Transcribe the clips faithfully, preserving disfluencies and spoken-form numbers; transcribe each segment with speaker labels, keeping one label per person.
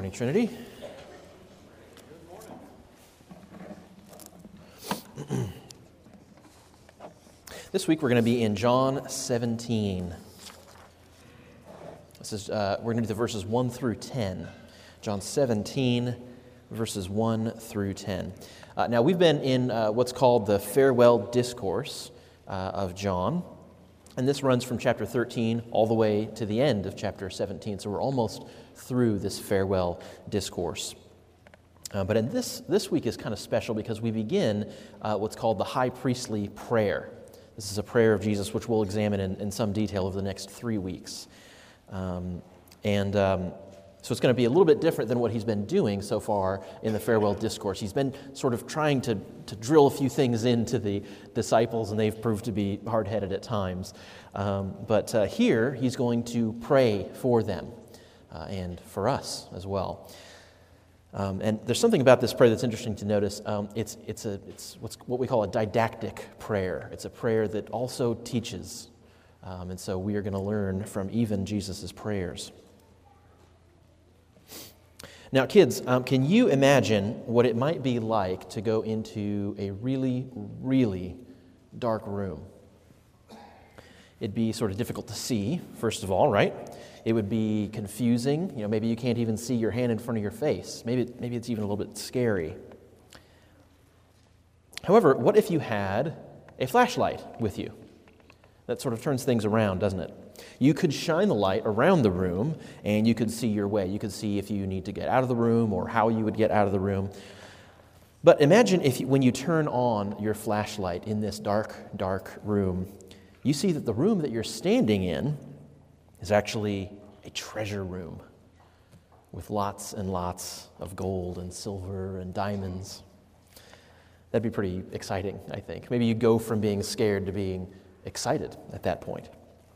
Speaker 1: morning, Trinity. This week we're going to be in John seventeen. This is uh, we're going to do the verses one through ten. John seventeen, verses one through ten. Uh, now we've been in uh, what's called the farewell discourse uh, of John, and this runs from chapter thirteen all the way to the end of chapter seventeen. So we're almost through this farewell discourse. Uh, but in this this week is kind of special because we begin uh, what's called the high priestly prayer. This is a prayer of Jesus, which we'll examine in, in some detail over the next three weeks. Um, and um, so it's going to be a little bit different than what he's been doing so far in the farewell discourse. He's been sort of trying to, to drill a few things into the disciples, and they've proved to be hard-headed at times. Um, but uh, here, he's going to pray for them uh, and for us as well. Um, and there's something about this prayer that's interesting to notice. Um, it's it's a it's what's what we call a didactic prayer. It's a prayer that also teaches, um, and so we are going to learn from even Jesus' prayers. Now, kids, um, can you imagine what it might be like to go into a really, really dark room? It'd be sort of difficult to see, first of all, right? It would be confusing. You know, maybe you can't even see your hand in front of your face. Maybe, maybe it's even a little bit scary. However, what if you had a flashlight with you? That sort of turns things around, doesn't it? You could shine the light around the room, and you could see your way. You could see if you need to get out of the room or how you would get out of the room. But imagine if you, when you turn on your flashlight in this dark, dark room, you see that the room that you're standing in is actually a treasure room with lots and lots of gold and silver and diamonds. That'd be pretty exciting, I think. Maybe you go from being scared to being excited at that point.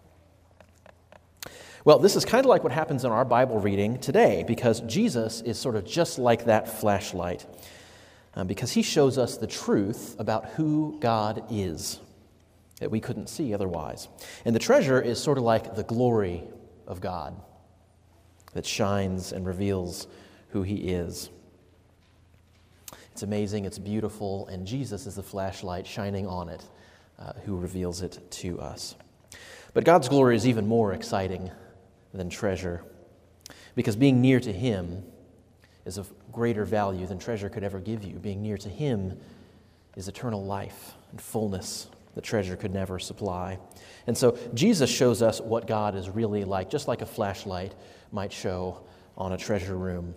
Speaker 1: Well, this is kind of like what happens in our Bible reading today, because Jesus is sort of just like that flashlight, uh, because he shows us the truth about who God is that we couldn't see otherwise. And the treasure is sort of like the glory of God that shines and reveals who he is. It's amazing, it's beautiful, and Jesus is the flashlight shining on it, uh, who reveals it to us. But God's glory is even more exciting than treasure, because being near to him is of greater value than treasure could ever give you. Being near to him is eternal life and fullness that treasure could never supply. And so Jesus shows us what God is really like, just like a flashlight might show on a treasure room.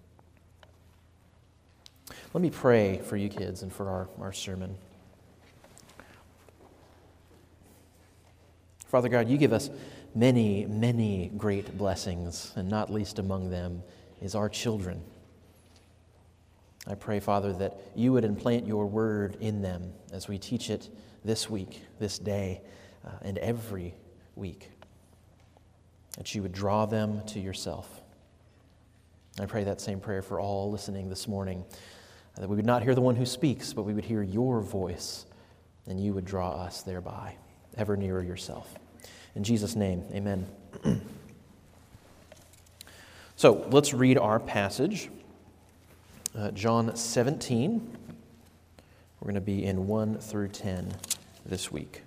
Speaker 1: Let me pray for you kids and for our, our sermon. Father God, you give us many, many great blessings, and not least among them is our children. I pray, Father, that you would implant your word in them as we teach it this week, this day, uh, and every week, that you would draw them to yourself. I pray that same prayer for all listening this morning, that we would not hear the one who speaks, but we would hear your voice, and you would draw us thereby, ever nearer yourself. In Jesus' name, amen. So let's read our passage, uh, John seventeen. We're going to be in one through ten this week.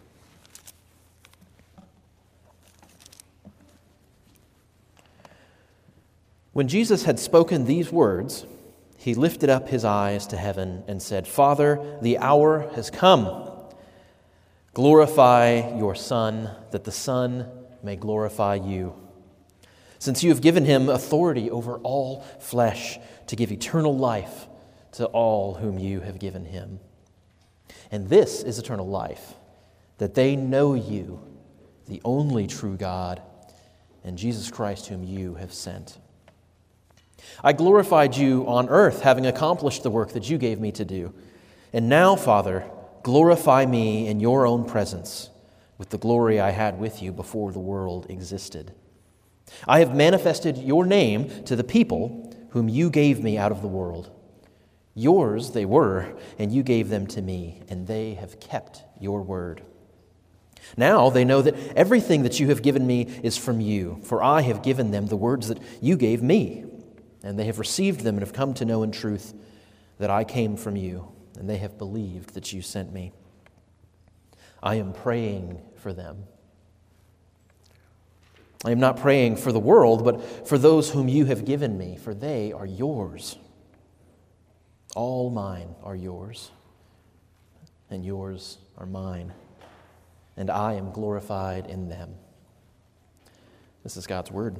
Speaker 1: When Jesus had spoken these words, he lifted up his eyes to heaven and said, "Father, the hour has come. Glorify your Son, that the Son may glorify you. Since you have given him authority over all flesh to give eternal life to all whom you have given him. And this is eternal life, that they know you, the only true God, and Jesus Christ whom you have sent. I glorified you on earth, having accomplished the work that you gave me to do. And now, Father, glorify me in your own presence with the glory I had with you before the world existed. I have manifested your name to the people whom you gave me out of the world. Yours they were, and you gave them to me, and they have kept your word. Now they know that everything that you have given me is from you, for I have given them the words that you gave me, And they have received them and have come to know in truth that I came from you, and they have believed that you sent me. I am praying for them. I am not praying for the world, but for those whom you have given me, for they are yours. All mine are yours, and yours are mine, and I am glorified in them. This is God's word.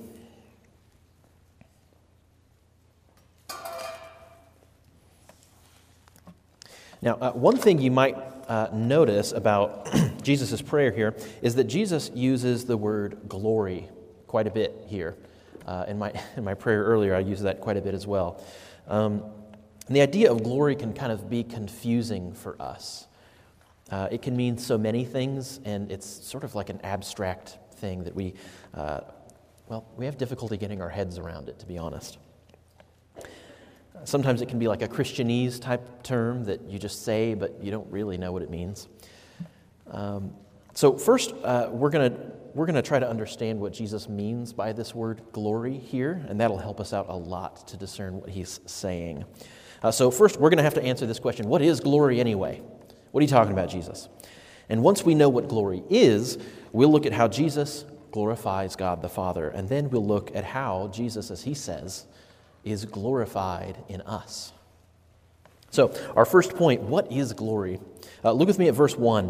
Speaker 1: Now, uh, one thing you might uh, notice about Jesus' prayer here is that Jesus uses the word glory quite a bit here. Uh, in my in my prayer earlier, I used that quite a bit as well. Um, and the idea of glory can kind of be confusing for us. Uh, it can mean so many things, and it's sort of like an abstract thing that we, uh, well, we have difficulty getting our heads around it, to be honest. Sometimes it can be like a Christianese type term that you just say, but you don't really know what it means. Um, so first, uh, we're going to we're going to try to understand what Jesus means by this word glory here, and that'll help us out a lot to discern what he's saying. Uh, so first, we're going to have to answer this question: what is glory anyway? What are you talking about, Jesus? And once we know what glory is, we'll look at how Jesus glorifies God the Father, and then we'll look at how Jesus, as he says, is glorified in us. So, our first point, what is glory? Uh, look with me at verse one.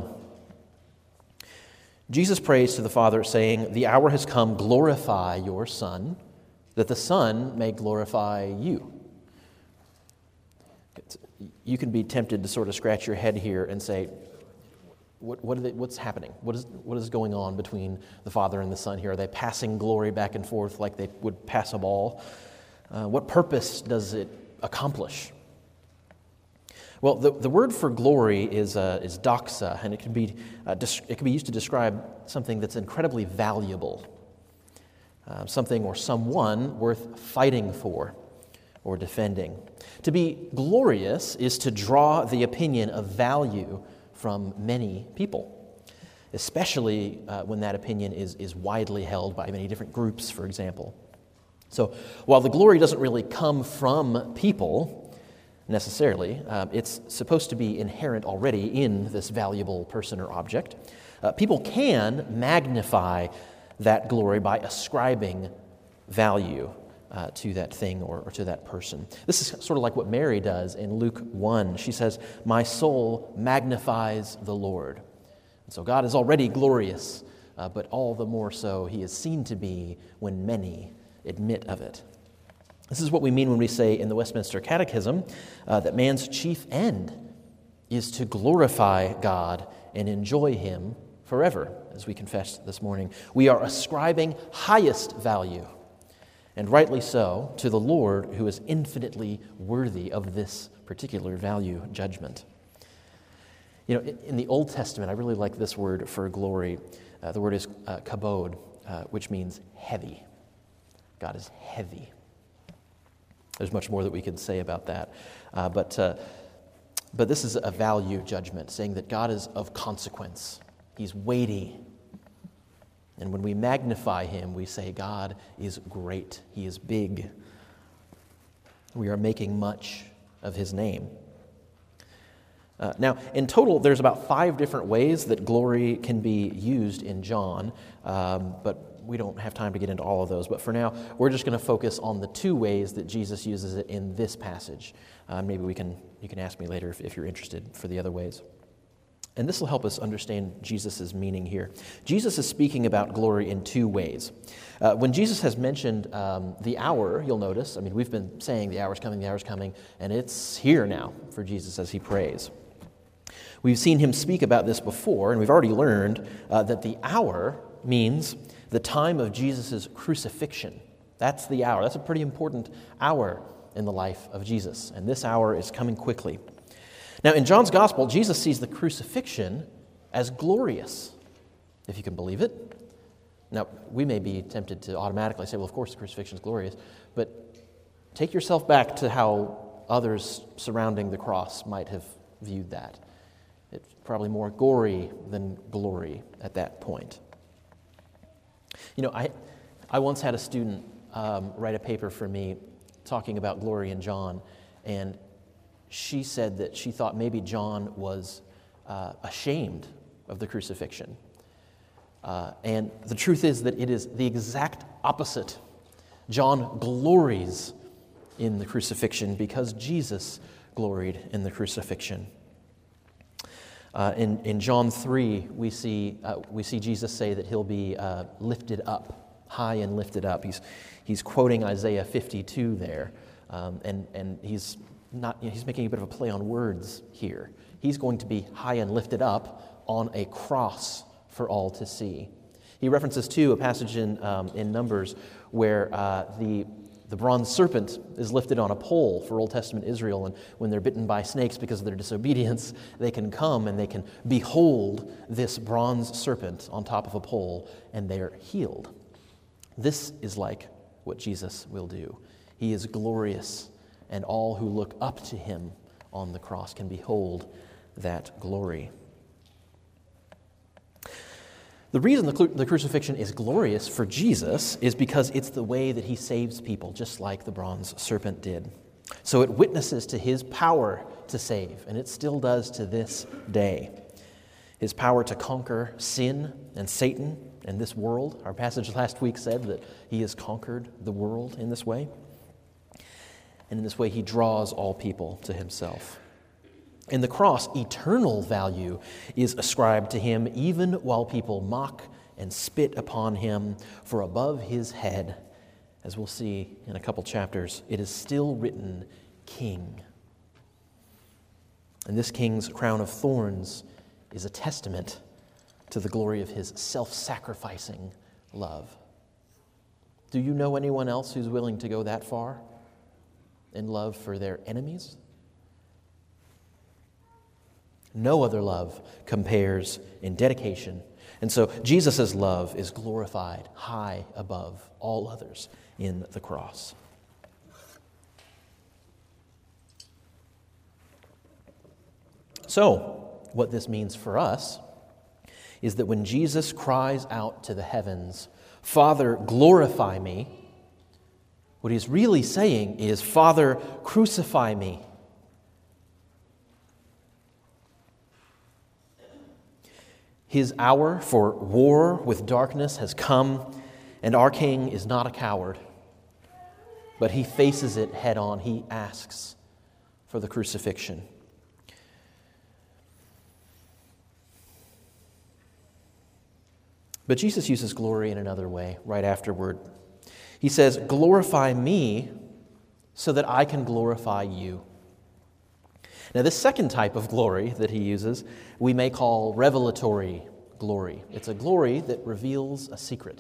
Speaker 1: Jesus prays to the Father, saying, "The hour has come, glorify your Son, that the Son may glorify you." You can be tempted to sort of scratch your head here and say, what, what are they, what's happening? What is, what is going on between the Father and the Son here? Are they passing glory back and forth like they would pass a ball? Uh, what purpose does it accomplish? Well, the, the word for glory is uh, is doxa, and it can be uh, dis- it can be used to describe something that's incredibly valuable, uh, something or someone worth fighting for or defending. To be glorious is to draw the opinion of value from many people, especially uh, when that opinion is is widely held by many different groups, for example. So while the glory doesn't really come from people necessarily, uh, it's supposed to be inherent already in this valuable person or object. Uh, people can magnify that glory by ascribing value uh, to that thing or, or to that person. This is sort of like what Mary does in Luke one. She says, "My soul magnifies the Lord." And so God is already glorious, uh, but all the more so he is seen to be when many admit of it. This is what we mean when we say in the Westminster Catechism uh, that man's chief end is to glorify God and enjoy him forever, as we confessed this morning. We are ascribing highest value, and rightly so, to the Lord, who is infinitely worthy of this particular value judgment. You know, in the Old Testament, I really like this word for glory. Uh, the word is uh, kabod, uh, which means heavy. God is heavy. There's much more that we can say about that. Uh, but, uh, but this is a value judgment, saying that God is of consequence. He's weighty. And when we magnify him, we say God is great. He is big. We are making much of his name. Uh, now, in total, there's about five different ways that glory can be used in John, um, but we don't have time to get into all of those. But for now, we're just going to focus on the two ways that Jesus uses it in this passage. Uh, maybe we can you can ask me later if, if you're interested for the other ways. And this will help us understand Jesus' meaning here. Jesus is speaking about glory in two ways. Uh, when Jesus has mentioned um, the hour, you'll notice, I mean, we've been saying the hour's coming, the hour's coming, and it's here now for Jesus as he prays. We've seen him speak about this before, and we've already learned uh, that the hour means the time of Jesus' crucifixion. That's the hour. That's a pretty important hour in the life of Jesus, and this hour is coming quickly. Now, in John's Gospel, Jesus sees the crucifixion as glorious, if you can believe it. Now, we may be tempted to automatically say, well, of course the crucifixion is glorious, but take yourself back to how others surrounding the cross might have viewed that. It's probably more gory than glory at that point. You know, I I once had a student um, write a paper for me talking about glory in John, and she said that she thought maybe John was uh, ashamed of the crucifixion. Uh, and the truth is that it is the exact opposite. John glories in the crucifixion because Jesus gloried in the crucifixion. Uh, in, in John three, we see uh, we see Jesus say that he'll be uh, lifted up, high and lifted up. He's he's quoting Isaiah fifty-two there, um, and and he's not you know, he's making a bit of a play on words here. He's going to be high and lifted up on a cross for all to see. He references too a passage in um, in Numbers where uh, the The bronze serpent is lifted on a pole for Old Testament Israel, and when they're bitten by snakes because of their disobedience, they can come and they can behold this bronze serpent on top of a pole, and they're healed. This is like what Jesus will do. He is glorious, and all who look up to him on the cross can behold that glory. The reason the, cru- the crucifixion is glorious for Jesus is because it's the way that he saves people, just like the bronze serpent did. So it witnesses to his power to save, and it still does to this day. His power to conquer sin and Satan and this world. Our passage last week said that he has conquered the world in this way. And in this way, he draws all people to himself. In the cross, eternal value is ascribed to him even while people mock and spit upon him, for above his head, as we'll see in a couple chapters, it is still written, King. And this king's crown of thorns is a testament to the glory of his self-sacrificing love. Do you know anyone else who's willing to go that far in love for their enemies? No other love compares in dedication. And so Jesus' love is glorified high above all others in the cross. So, what this means for us is that when Jesus cries out to the heavens, Father, glorify me, what he's really saying is, Father, crucify me. His hour for war with darkness has come, and our King is not a coward, but he faces it head on. He asks for the crucifixion. But Jesus uses glory in another way right afterward. He says, glorify me so that I can glorify you. Now, this second type of glory that he uses, we may call revelatory glory. It's a glory that reveals a secret.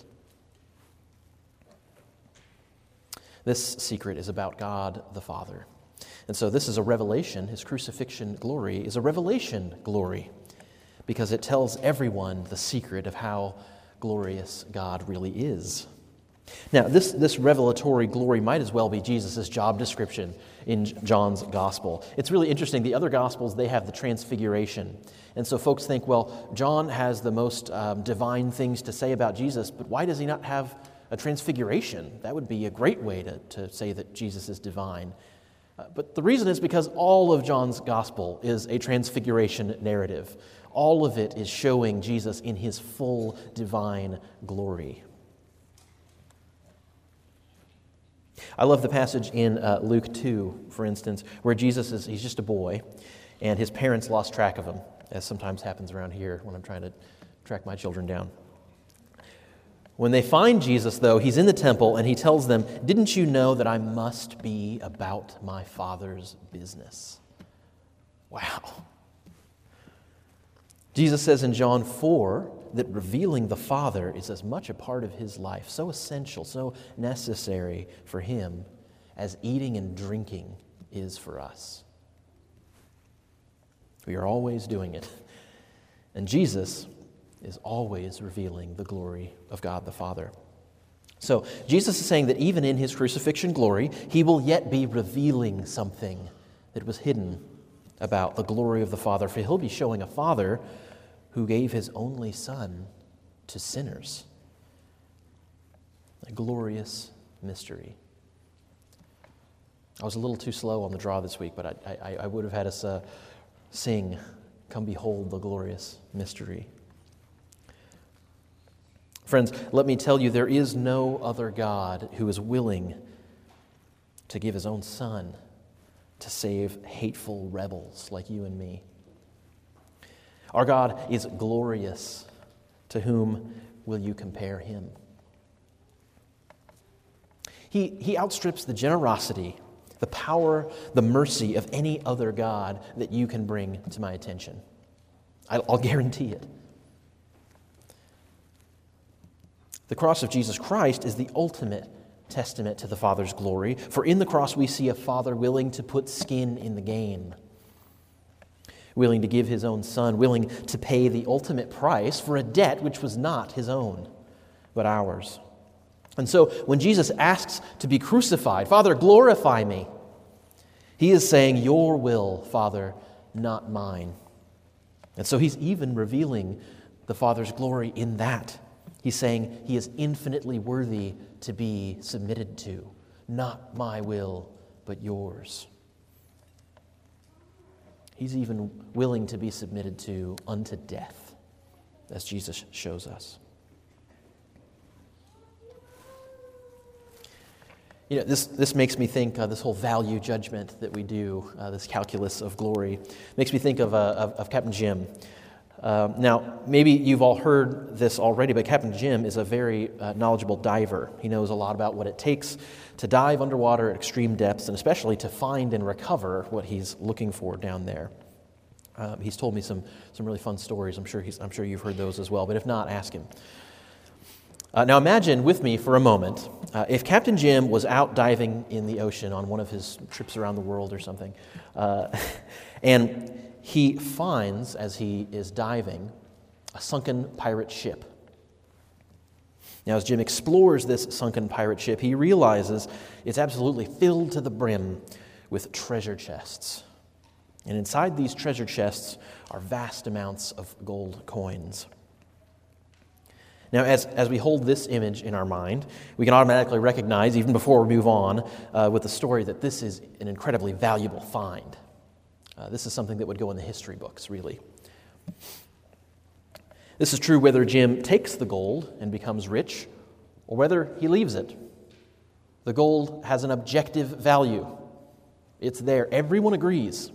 Speaker 1: This secret is about God the Father. And so this is a revelation. His crucifixion glory is a revelation glory because it tells everyone the secret of how glorious God really is. Now, this, this revelatory glory might as well be Jesus' job description in John's gospel. It's really interesting. The other gospels, they have the transfiguration. And so folks think, well, John has the most um, divine things to say about Jesus, but why does he not have a transfiguration? That would be a great way to, to say that Jesus is divine. Uh, but the reason is because all of John's gospel is a transfiguration narrative. All of it is showing Jesus in his full divine glory. I love the passage in uh, Luke two, for instance, where Jesus is, he's just a boy, and his parents lost track of him, as sometimes happens around here when I'm trying to track my children down. When they find Jesus, though, he's in the temple, and he tells them, didn't you know that I must be about my Father's business? Wow. Jesus says in John four that revealing the Father is as much a part of his life, so essential, so necessary for him as eating and drinking is for us. We are always doing it. And Jesus is always revealing the glory of God the Father. So Jesus is saying that even in his crucifixion glory, he will yet be revealing something that was hidden about the glory of the Father, for he'll be showing a Father who gave his only Son to sinners. A glorious mystery. I was a little too slow on the draw this week, but I, I, I would have had us uh, sing, "Come behold the glorious mystery." Friends, let me tell you, there is no other God who is willing to give his own Son to save hateful rebels like you and me. Our God is glorious. To whom will you compare him? He, he outstrips the generosity, the power, the mercy of any other God that you can bring to my attention. I'll, I'll guarantee it. The cross of Jesus Christ is the ultimate testament to the Father's glory, for in the cross we see a Father willing to put skin in the game, willing to give his own Son, willing to pay the ultimate price for a debt which was not his own, but ours. And so when Jesus asks to be crucified, "Father, glorify me," he is saying, "Your will, Father, not mine." And so he's even revealing the Father's glory in that. He's saying he is infinitely worthy to be submitted to. Not my will, but yours. He's even willing to be submitted to unto death, as Jesus shows us. You know, this, this makes me think, uh, this whole value judgment that we do, uh, this calculus of glory, makes me think of, uh, of, of Captain Jim. Um, now, maybe you've all heard this already, but Captain Jim is a very uh, knowledgeable diver. He knows a lot about what it takes to dive underwater at extreme depths, and especially to find and recover what he's looking for down there. Um, he's told me some some really fun stories. I'm sure he's I'm sure you've heard those as well. But if not, ask him. Uh, now, imagine with me for a moment uh, if Captain Jim was out diving in the ocean on one of his trips around the world or something, uh, and he finds, as he is diving, a sunken pirate ship. Now, as Jim explores this sunken pirate ship, he realizes it's absolutely filled to the brim with treasure chests. And inside these treasure chests are vast amounts of gold coins. Now, as, as we hold this image in our mind, we can automatically recognize, even before we move on uh, with the story, that this is an incredibly valuable find. Uh, this is something that would go in the history books, really. This is true whether Jim takes the gold and becomes rich, or whether he leaves it. The gold has an objective value. It's there. Everyone agrees.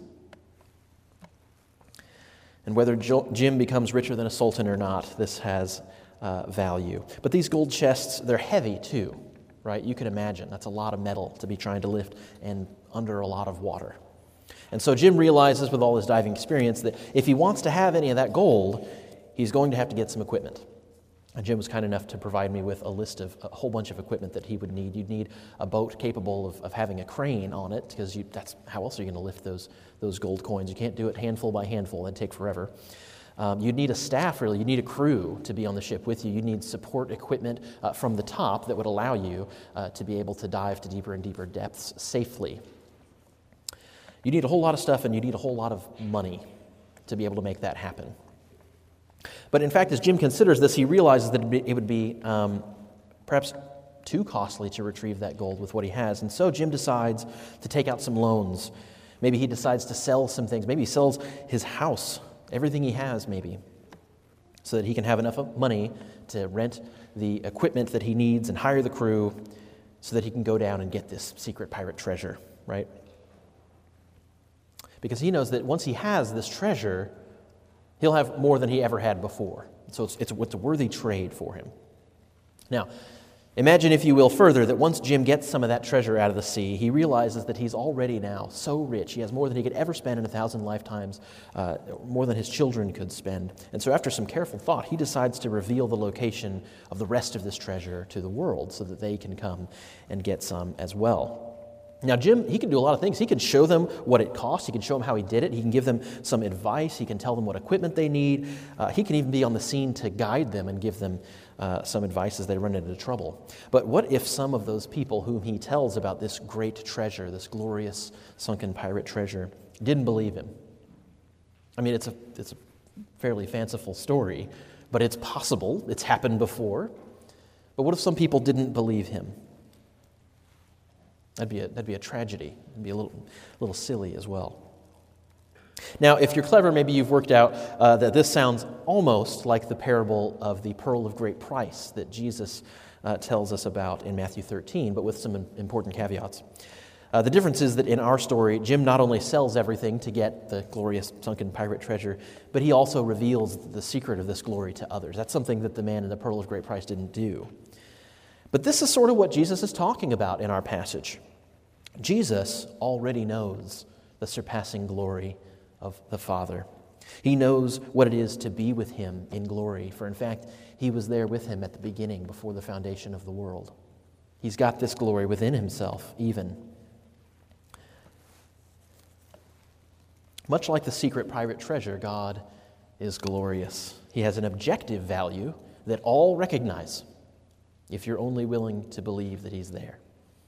Speaker 1: And whether jo- Jim becomes richer than a sultan or not, this has uh, value. But these gold chests, they're heavy too, right? You can imagine. That's a lot of metal to be trying to lift and under a lot of water. And so Jim realizes with all his diving experience that if he wants to have any of that gold, he's going to have to get some equipment. And Jim was kind enough to provide me with a list of a whole bunch of equipment that he would need. You'd need a boat capable of, of having a crane on it, because you, that's how else are you going to lift those, those gold coins? You can't do it handful by handful. That'd take forever. Um, you'd need a staff, really. You'd need a crew to be on the ship with you. You'd need support equipment uh, from the top that would allow you uh, to be able to dive to deeper and deeper depths safely. You need a whole lot of stuff, and you need a whole lot of money to be able to make that happen. But in fact, as Jim considers this, he realizes that it would be um, perhaps too costly to retrieve that gold with what he has. And so Jim decides to take out some loans. Maybe he decides to sell some things. Maybe he sells his house, everything he has maybe, so that he can have enough money to rent the equipment that he needs and hire the crew so that he can go down and get this secret pirate treasure, right? Because he knows that once he has this treasure, he'll have more than he ever had before. So it's, it's, it's a worthy trade for him. Now, imagine, if you will, further, that once Jim gets some of that treasure out of the sea, he realizes that he's already now so rich. He has more than he could ever spend in a thousand lifetimes, uh, more than his children could spend. And so after some careful thought, he decides to reveal the location of the rest of this treasure to the world so that they can come and get some as well. Now, Jim, he can do a lot of things. He can show them what it costs. He can show them how he did it. He can give them some advice. He can tell them what equipment they need. Uh, he can even be on the scene to guide them and give them uh, some advice as they run into trouble. But what if some of those people whom he tells about this great treasure, this glorious sunken pirate treasure, didn't believe him? I mean, it's a, it's a fairly fanciful story, but it's possible. It's happened before. But what if some people didn't believe him? That'd be a, that'd be a tragedy. It'd be a little, little silly as well. Now, if you're clever, maybe you've worked out uh, that this sounds almost like the parable of the pearl of great price that Jesus uh, tells us about in Matthew thirteen, but with some important caveats. Uh, the difference is that in our story, Jim not only sells everything to get the glorious sunken pirate treasure, but he also reveals the secret of this glory to others. That's something that the man in the pearl of great price didn't do. But this is sort of what Jesus is talking about in our passage. Jesus already knows the surpassing glory of the Father. He knows what it is to be with him in glory, for in fact, he was there with him at the beginning before the foundation of the world. He's got this glory within himself, even. Much like the secret private treasure, God is glorious. He has an objective value that all recognize, if you're only willing to believe that he's there.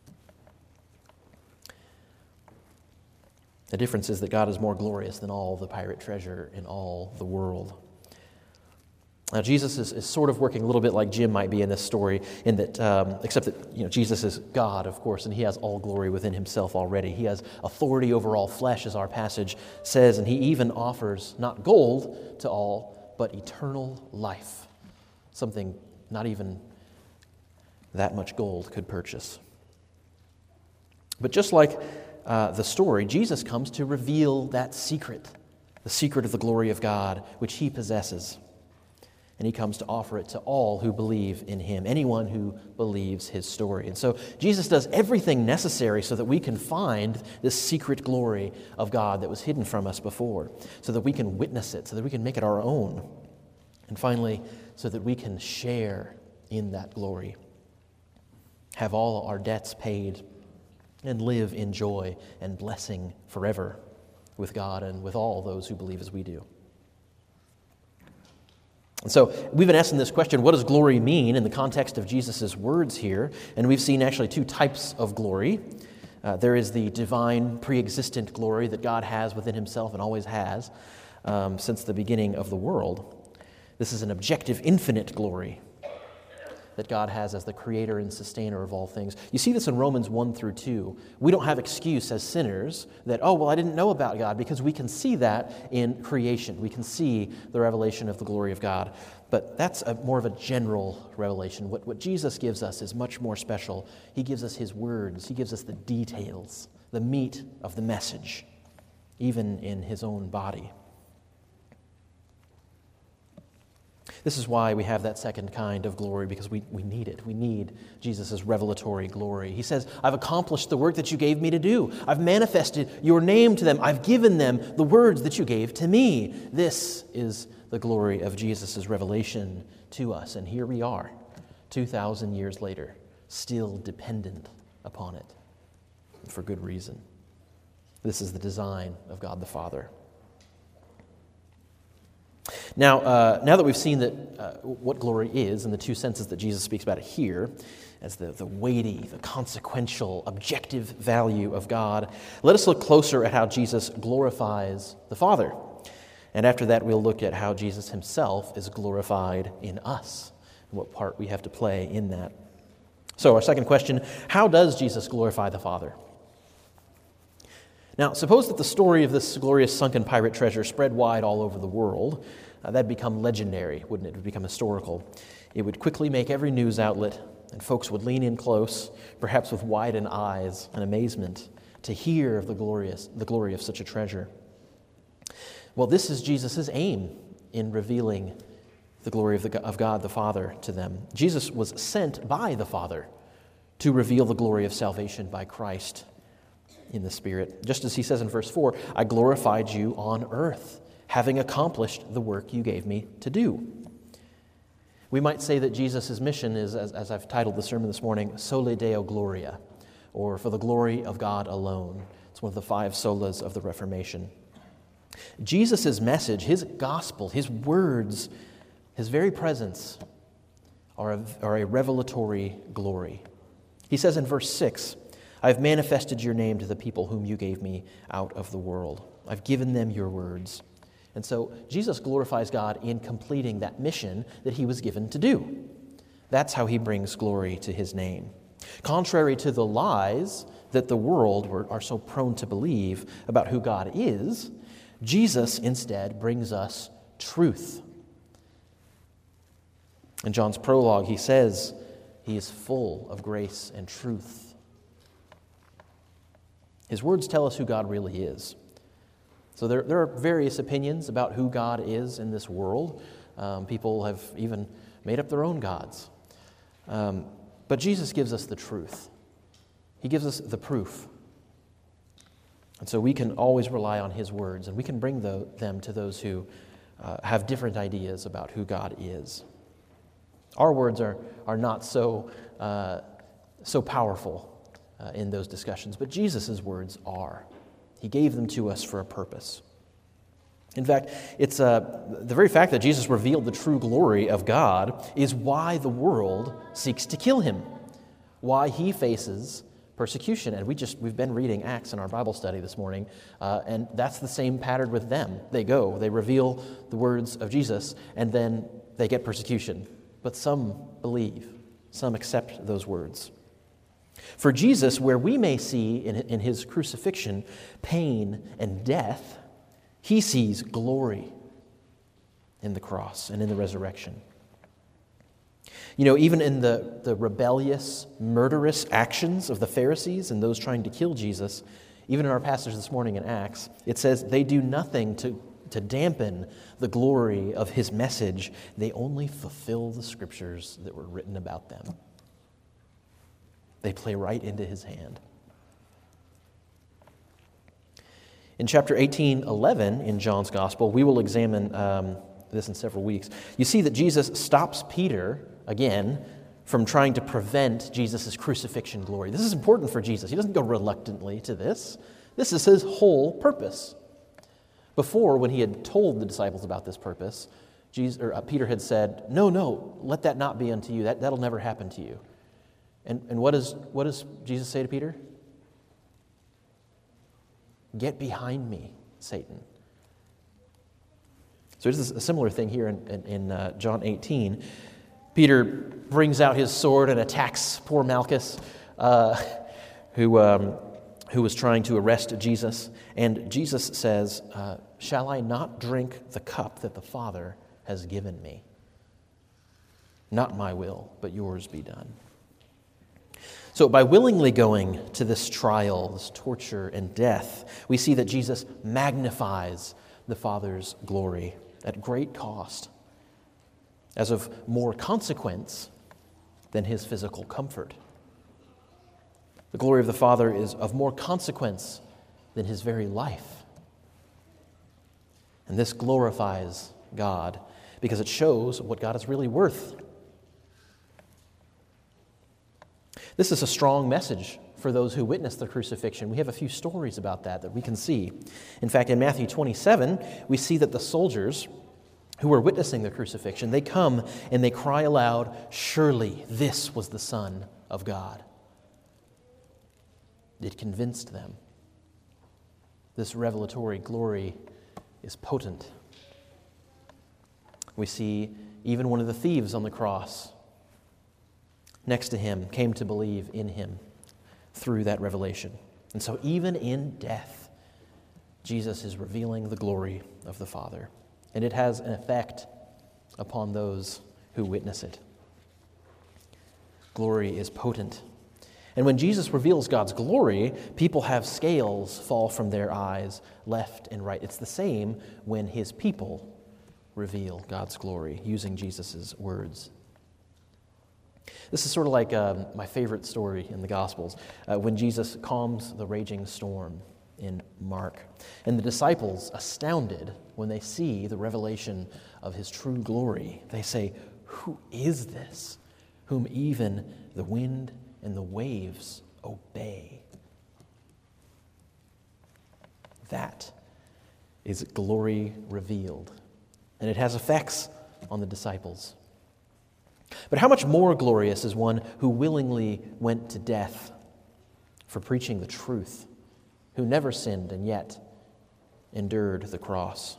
Speaker 1: The difference is that God is more glorious than all the pirate treasure in all the world. Now, Jesus is, is sort of working a little bit like Jim might be in this story, in that, um, except that you know Jesus is God, of course, and he has all glory within himself already. He has authority over all flesh, as our passage says, and he even offers not gold to all, but eternal life, something not even that much gold could purchase. But just like uh, the story, Jesus comes to reveal that secret, the secret of the glory of God, which he possesses. And he comes to offer it to all who believe in him, anyone who believes his story. And so Jesus does everything necessary so that we can find this secret glory of God that was hidden from us before, so that we can witness it, so that we can make it our own. And finally, so that we can share in that glory, have all our debts paid, and live in joy and blessing forever with God and with all those who believe as we do. And so we've been asking this question, what does glory mean in the context of Jesus' words here? And we've seen actually two types of glory. Uh, there is the divine pre-existent glory that God has within himself and always has um, since the beginning of the world. This is an objective infinite glory that God has as the creator and sustainer of all things. You see this in Romans one through two. We don't have excuse as sinners that, oh, well, I didn't know about God, because we can see that in creation. We can see the revelation of the glory of God. But that's a, more of a general revelation. What, what Jesus gives us is much more special. He gives us his words. He gives us the details, the meat of the message, even in his own body. This is why we have that second kind of glory, because we, we need it. We need Jesus' revelatory glory. He says, I've accomplished the work that you gave me to do. I've manifested your name to them. I've given them the words that you gave to me. This is the glory of Jesus' revelation to us. And here we are, two thousand years later, still dependent upon it, for good reason. This is the design of God the Father. Now, uh, now that we've seen that uh, what glory is in the two senses that Jesus speaks about it here, as the, the weighty, the consequential, objective value of God, let us look closer at how Jesus glorifies the Father. And after that, we'll look at how Jesus himself is glorified in us, and what part we have to play in that. So our second question, how does Jesus glorify the Father? Now, suppose that the story of this glorious sunken pirate treasure spread wide all over the world. Uh, that'd become legendary, wouldn't it? It would become historical. It would quickly make every news outlet, and folks would lean in close, perhaps with widened eyes and amazement, to hear of the glorious, the glory of such a treasure. Well, this is Jesus' aim in revealing the glory of, the, of God the Father to them. Jesus was sent by the Father to reveal the glory of salvation by Christ in the Spirit. Just as he says in verse four, I glorified you on earth, having accomplished the work you gave me to do. We might say that Jesus' mission is, as, as I've titled the sermon this morning, Soli Deo Gloria, or for the glory of God alone. It's one of the five solas of the Reformation. Jesus' message, his gospel, his words, his very presence are a, are a revelatory glory. He says in verse six, I've manifested your name to the people whom you gave me out of the world. I've given them your words. And so Jesus glorifies God in completing that mission that he was given to do. That's how he brings glory to his name. Contrary to the lies that the world were, are so prone to believe about who God is, Jesus instead brings us truth. In John's prologue, he says he is full of grace and truth. His words tell us who God really is. So there, there are various opinions about who God is in this world. Um, people have even made up their own gods. Um, but Jesus gives us the truth. He gives us the proof. And so we can always rely on his words, and we can bring the, them to those who uh, have different ideas about who God is. Our words are, are not so, uh, so powerful uh, in those discussions, but Jesus' words are. He gave them to us for a purpose. In fact, it's uh, the very fact that Jesus revealed the true glory of God is why the world seeks to kill him, why he faces persecution. And we just, we've been reading Acts in our Bible study this morning, uh, and that's the same pattern with them. They go, they reveal the words of Jesus, and then they get persecution. But some believe, some accept those words. For Jesus, where we may see in, in his crucifixion pain and death, he sees glory in the cross and in the resurrection. You know, even in the, the rebellious, murderous actions of the Pharisees and those trying to kill Jesus, even in our passage this morning in Acts, it says they do nothing to, to dampen the glory of his message. They only fulfill the scriptures that were written about them. They play right into his hand. In chapter eighteen eleven in John's Gospel, we will examine um, this in several weeks. You see that Jesus stops Peter, again, from trying to prevent Jesus' crucifixion glory. This is important for Jesus. He doesn't go reluctantly to this. This is his whole purpose. Before, when he had told the disciples about this purpose, Jesus, or, uh, Peter had said, no, no, let that not be unto you. That, that'll never happen to you. And, and what, is, what does Jesus say to Peter? Get behind me, Satan. So this is a similar thing here in, in, in uh, John eighteen. Peter brings out his sword and attacks poor Malchus, uh, who, um, who was trying to arrest Jesus. And Jesus says, uh, shall I not drink the cup that the Father has given me? Not my will, but yours be done. So by willingly going to this trial, this torture and death, we see that Jesus magnifies the Father's glory at great cost, as of more consequence than his physical comfort. The glory of the Father is of more consequence than his very life. And this glorifies God because it shows what God is really worth. This is a strong message for those who witness the crucifixion. We have a few stories about that that we can see. In fact, in Matthew twenty-seven, we see that the soldiers who were witnessing the crucifixion, they come and they cry aloud, surely this was the Son of God. It convinced them. This revelatory glory is potent. We see even one of the thieves on the cross next to him came to believe in him through that revelation. And so even in death, Jesus is revealing the glory of the Father. And it has an effect upon those who witness it. Glory is potent. And when Jesus reveals God's glory, people have scales fall from their eyes left and right. It's the same when his people reveal God's glory using Jesus' words. This is sort of like um, my favorite story in the Gospels, uh, when Jesus calms the raging storm in Mark. And the disciples, astounded when they see the revelation of his true glory, they say, who is this, whom even the wind and the waves obey? That is glory revealed, and it has effects on the disciples. But how much more glorious is one who willingly went to death for preaching the truth, who never sinned and yet endured the cross?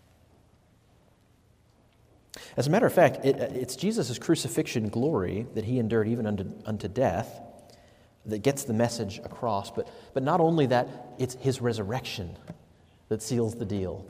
Speaker 1: As a matter of fact, it, it's Jesus' crucifixion glory that he endured even unto, unto death that gets the message across. But, but not only that, it's his resurrection that seals the deal.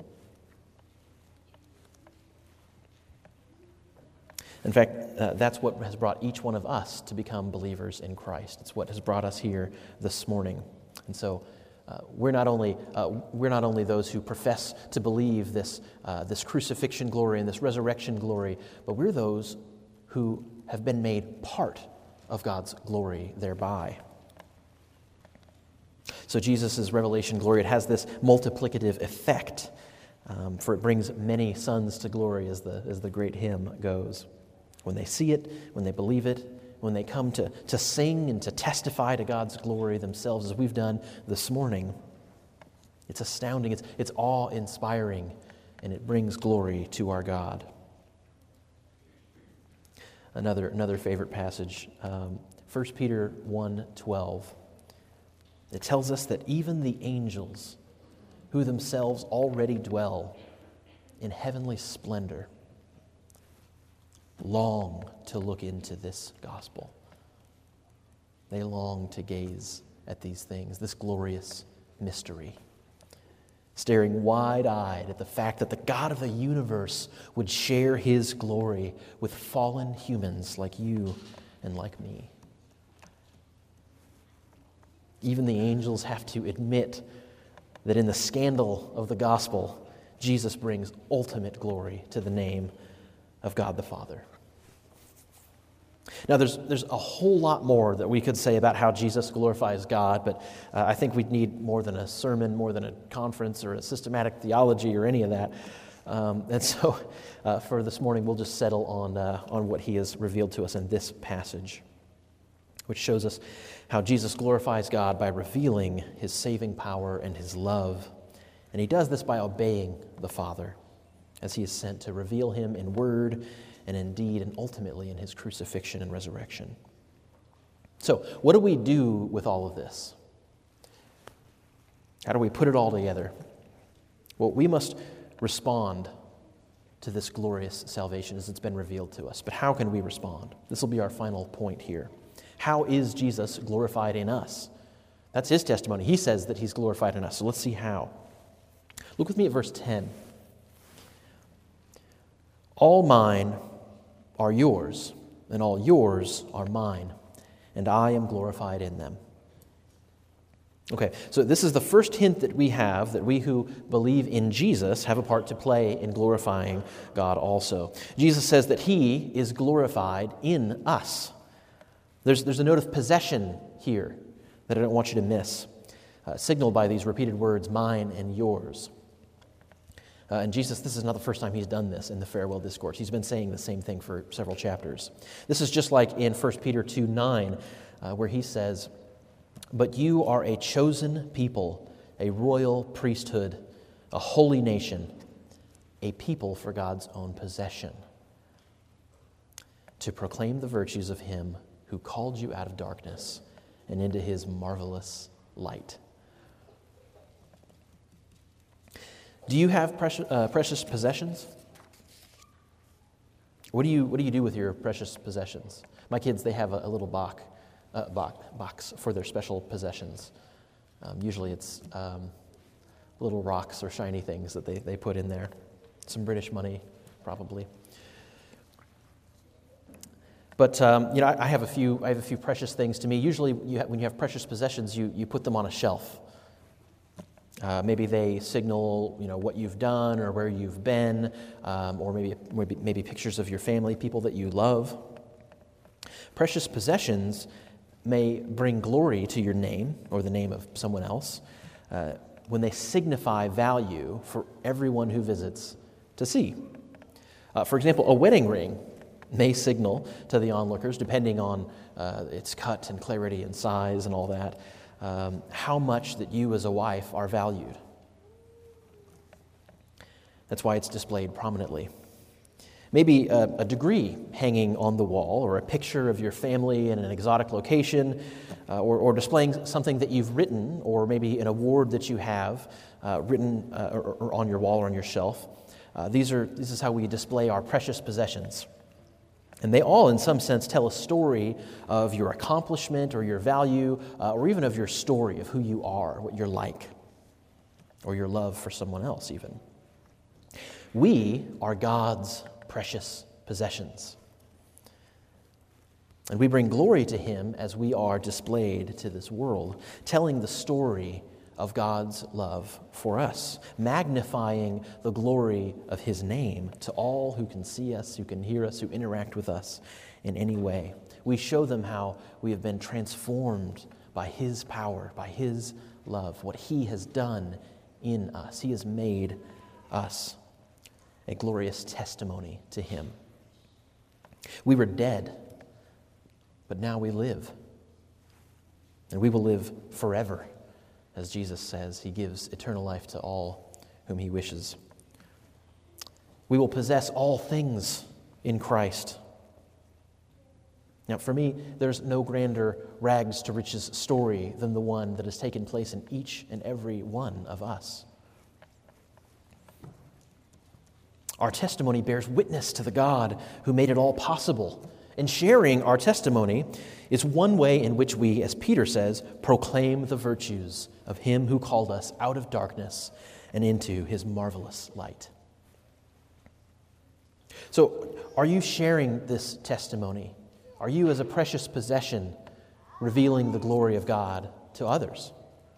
Speaker 1: In fact, uh, that's what has brought each one of us to become believers in Christ. It's what has brought us here this morning. And so uh, we're not only uh, we're not only those who profess to believe this uh, this crucifixion glory and this resurrection glory, but we're those who have been made part of God's glory thereby. So Jesus' revelation glory, it has this multiplicative effect, um, for it brings many sons to glory, as the as the great hymn goes. When they see it, when they believe it, when they come to, to sing and to testify to God's glory themselves, as we've done this morning, it's astounding, it's, it's awe-inspiring, and it brings glory to our God. Another, another favorite passage, um, First Peter one twelve. It tells us that even the angels, who themselves already dwell in heavenly splendor, long to look into this gospel. They long to gaze at these things, this glorious mystery, staring wide-eyed at the fact that the God of the universe would share his glory with fallen humans like you and like me. Even the angels have to admit that in the scandal of the gospel, Jesus brings ultimate glory to the name of God the Father. Now, there's there's a whole lot more that we could say about how Jesus glorifies God, but uh, I think we'd need more than a sermon, more than a conference or a systematic theology or any of that. Um, and so uh, for this morning, we'll just settle on, uh, on what he has revealed to us in this passage, which shows us how Jesus glorifies God by revealing his saving power and his love. And he does this by obeying the Father, as he is sent to reveal him in word and in deed, and ultimately in his crucifixion and resurrection. So, what do we do with all of this? How do we put it all together? Well, we must respond to this glorious salvation as it's been revealed to us. But how can we respond? This will be our final point here. How is Jesus glorified in us? That's his testimony. He says that he's glorified in us. So let's see how. Look with me at verse ten. All mine are yours, and all yours are mine, and I am glorified in them. Okay, so this is the first hint that we have, that we who believe in Jesus have a part to play in glorifying God also. Jesus says that he is glorified in us. There's, there's a note of possession here that I don't want you to miss, uh, signaled by these repeated words, mine and yours. Uh, and Jesus, this is not the first time he's done this in the farewell discourse. He's been saying the same thing for several chapters. This is just like in First Peter two nine, uh, where he says, "But you are a chosen people, a royal priesthood, a holy nation, a people for God's own possession, to proclaim the virtues of him who called you out of darkness and into his marvelous light." Do you have precious, uh, precious possessions? What do you What do you do with your precious possessions? My kids, they have a, a little box, uh, box, box for their special possessions. Um, usually it's um, little rocks or shiny things that they, they put in there. Some British money, probably. But um, you know, I, I have a few. I have a few precious things to me. Usually, you ha- when you have precious possessions, you you put them on a shelf. Uh, maybe they signal, you know, what you've done or where you've been, um, or maybe, maybe maybe pictures of your family, people that you love. Precious possessions may bring glory to your name or the name of someone else uh, when they signify value for everyone who visits to see. Uh, for example, a wedding ring may signal to the onlookers, depending on uh, its cut and clarity and size and all that, Um, how much that you as a wife are valued. That's why it's displayed prominently. Maybe a, a degree hanging on the wall, or a picture of your family in an exotic location, uh, or, or displaying something that you've written, or maybe an award that you have uh, written uh, or, or on your wall or on your shelf. Uh, these are this is how we display our precious possessions. And they all, in some sense, tell a story of your accomplishment or your value, uh, or even of your story of who you are, what you're like, or your love for someone else even. We are God's precious possessions. And we bring glory to Him as we are displayed to this world, telling the story of God's love for us, magnifying the glory of His name to all who can see us, who can hear us, who interact with us in any way. We show them how we have been transformed by His power, by His love, what He has done in us. He has made us a glorious testimony to Him. We were dead, but now we live. And we will live forever. As Jesus says, He gives eternal life to all whom He wishes. We will possess all things in Christ. Now, for me, there's no grander rags to riches story than the one that has taken place in each and every one of us. Our testimony bears witness to the God who made it all possible. And sharing our testimony is one way in which we, as Peter says, proclaim the virtues of Him who called us out of darkness and into His marvelous light. So, are you sharing this testimony? Are you, as a precious possession, revealing the glory of God to others?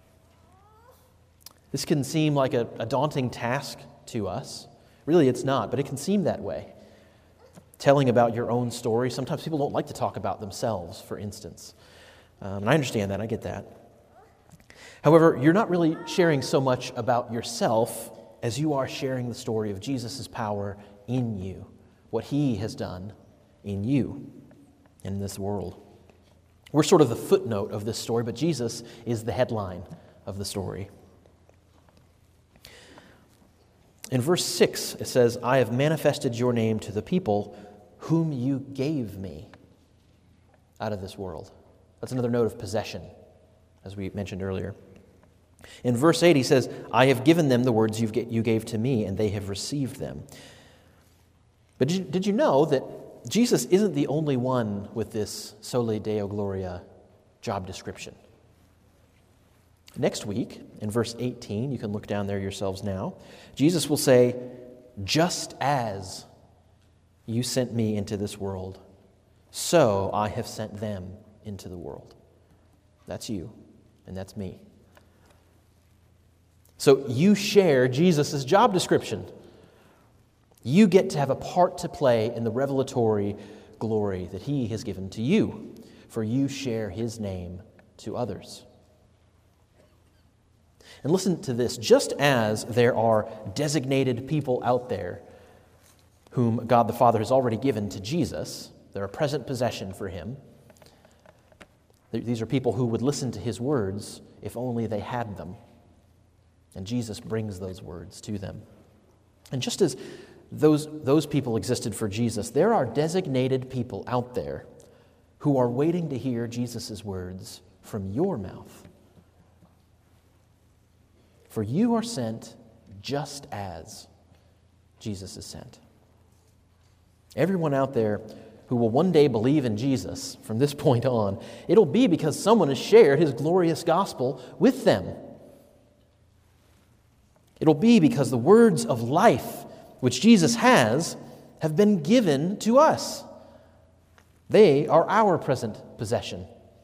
Speaker 1: This can seem like a, a daunting task to us. Really, it's not, but it can seem that way. Telling about your own story. Sometimes people don't like to talk about themselves, for instance. Um, and I understand that. I get that. However, you're not really sharing so much about yourself as you are sharing the story of Jesus' power in you, what He has done in you and in this world. We're sort of the footnote of this story, but Jesus is the headline of the story. In verse six, it says, I have manifested your name to the people whom you gave me out of this world. That's another note of possession, as we mentioned earlier. In verse eight, he says, I have given them the words you've, you gave to me, and they have received them. But did you, did you know that Jesus isn't the only one with this Soli Deo Gloria job description? Next week, in verse eighteen, you can look down there yourselves now, Jesus will say, just as you sent me into this world, so I have sent them into the world. That's you, and that's me. So you share Jesus' job description. You get to have a part to play in the revelatory glory that He has given to you, for you share His name to others. And listen to this, just as there are designated people out there whom God the Father has already given to Jesus, they're a present possession for Him. These are people who would listen to His words if only they had them. And Jesus brings those words to them. And just as those, those people existed for Jesus, there are designated people out there who are waiting to hear Jesus' words from your mouth. For you are sent just as Jesus is sent. Everyone out there who will one day believe in Jesus from this point on, it'll be because someone has shared His glorious gospel with them. It'll be because the words of life which Jesus has have been given to us. They are our present possession.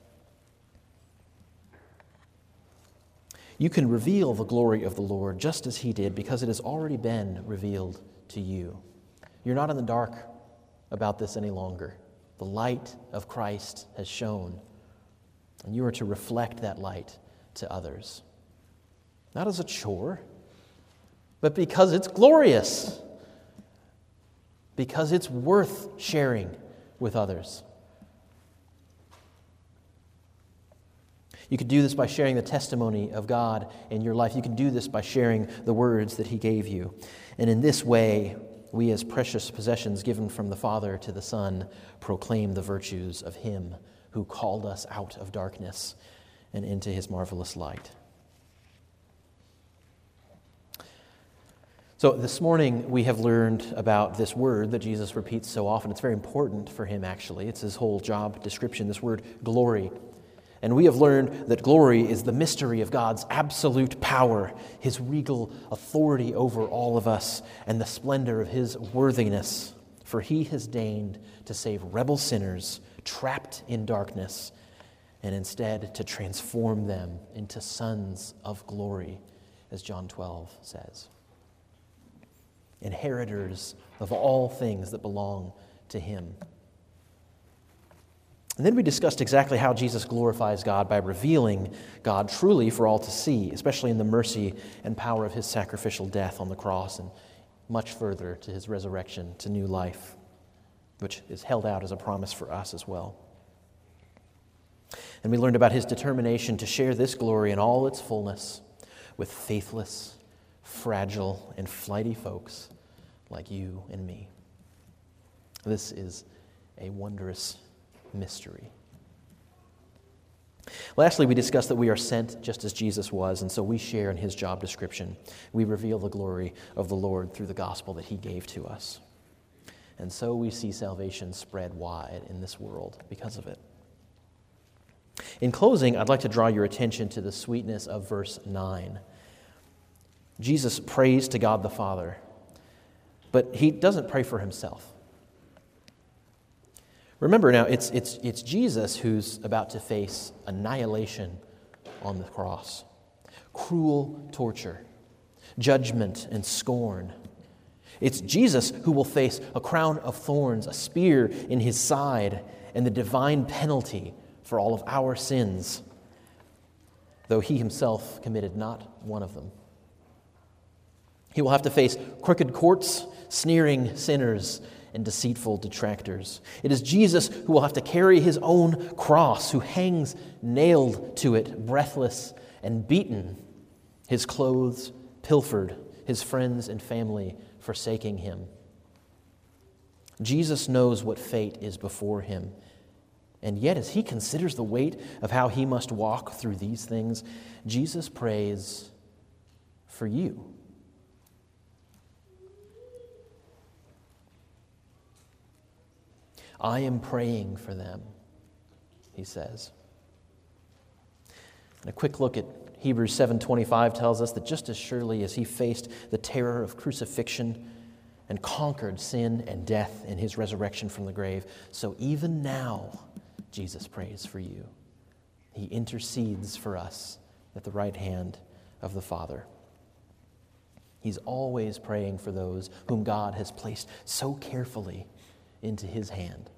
Speaker 1: You can reveal the glory of the Lord just as He did because it has already been revealed to you. You're not in the dark about this any longer. The light of Christ has shone, and you are to reflect that light to others. Not as a chore, but because it's glorious, because it's worth sharing with others. You could do this by sharing the testimony of God in your life. You can do this by sharing the words that He gave you. And in this way, we as precious possessions given from the Father to the Son proclaim the virtues of Him who called us out of darkness and into His marvelous light. So this morning we have learned about this word that Jesus repeats so often. It's very important for him, actually. It's his whole job description, this word glory. And we have learned that glory is the mystery of God's absolute power, his regal authority over all of us, and the splendor of his worthiness. For he has deigned to save rebel sinners trapped in darkness, and instead to transform them into sons of glory, as John twelve says. Inheritors of all things that belong to him. And then we discussed exactly how Jesus glorifies God by revealing God truly for all to see, especially in the mercy and power of his sacrificial death on the cross, and much further to his resurrection to new life, which is held out as a promise for us as well. And we learned about his determination to share this glory in all its fullness with faithless, fragile, and flighty folks like you and me. This is a wondrous mystery. Lastly, we discussed that we are sent just as Jesus was, and so we share in his job description. We reveal the glory of the Lord through the gospel that he gave to us. And so we see salvation spread wide in this world because of it. In closing, I'd like to draw your attention to the sweetness of verse nine. Jesus prays to God the Father, but he doesn't pray for himself. Remember now, it's, it's, it's Jesus who's about to face annihilation on the cross, cruel torture, judgment, and scorn. It's Jesus who will face a crown of thorns, a spear in his side, and the divine penalty for all of our sins, though he himself committed not one of them. He will have to face crooked courts, sneering sinners, and deceitful detractors. It is Jesus who will have to carry his own cross, who hangs nailed to it, breathless and beaten, his clothes pilfered, his friends and family forsaking him. Jesus knows what fate is before him, and yet as he considers the weight of how he must walk through these things, Jesus prays for you. I am praying for them, he says. And a quick look at Hebrews seven twenty-five tells us that just as surely as he faced the terror of crucifixion and conquered sin and death in his resurrection from the grave, so even now Jesus prays for you. He intercedes for us at the right hand of the Father. He's always praying for those whom God has placed so carefully into his hand,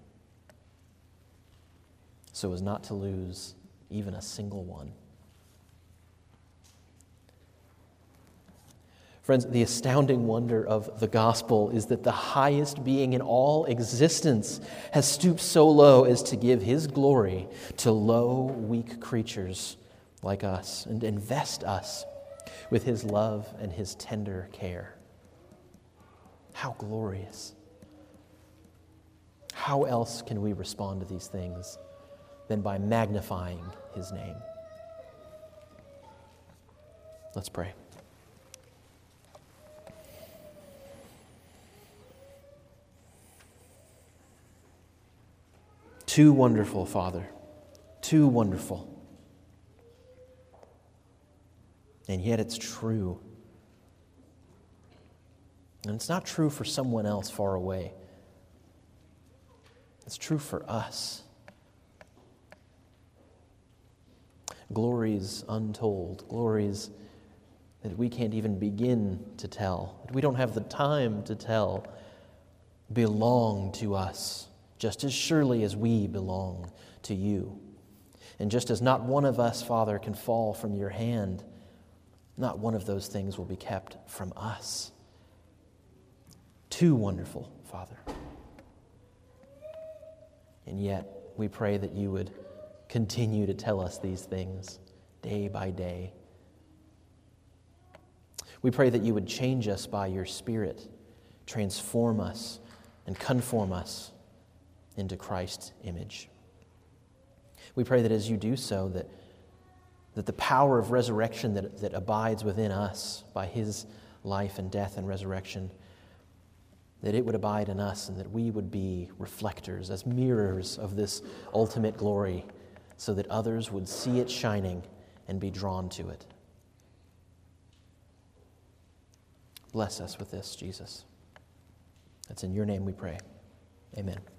Speaker 1: so as not to lose even a single one. Friends, the astounding wonder of the gospel is that the highest being in all existence has stooped so low as to give his glory to low, weak creatures like us and invest us with his love and his tender care. How glorious! How else can we respond to these things than by magnifying his name? Let's pray. Too wonderful, Father, too wonderful. And yet it's true. And it's not true for someone else far away. It's true for us. Glories untold, glories that we can't even begin to tell, that we don't have the time to tell, belong to us just as surely as we belong to you. And just as not one of us, Father, can fall from your hand, not one of those things will be kept from us. Too wonderful, Father. And yet, we pray that you would continue to tell us these things day by day. We pray that you would change us by your Spirit, transform us, and conform us into Christ's image. We pray that as you do so, that, that the power of resurrection that, that abides within us by his life and death and resurrection, that it would abide in us and that we would be reflectors as mirrors of this ultimate glory so that others would see it shining and be drawn to it. Bless us with this, Jesus. It's in your name we pray. Amen.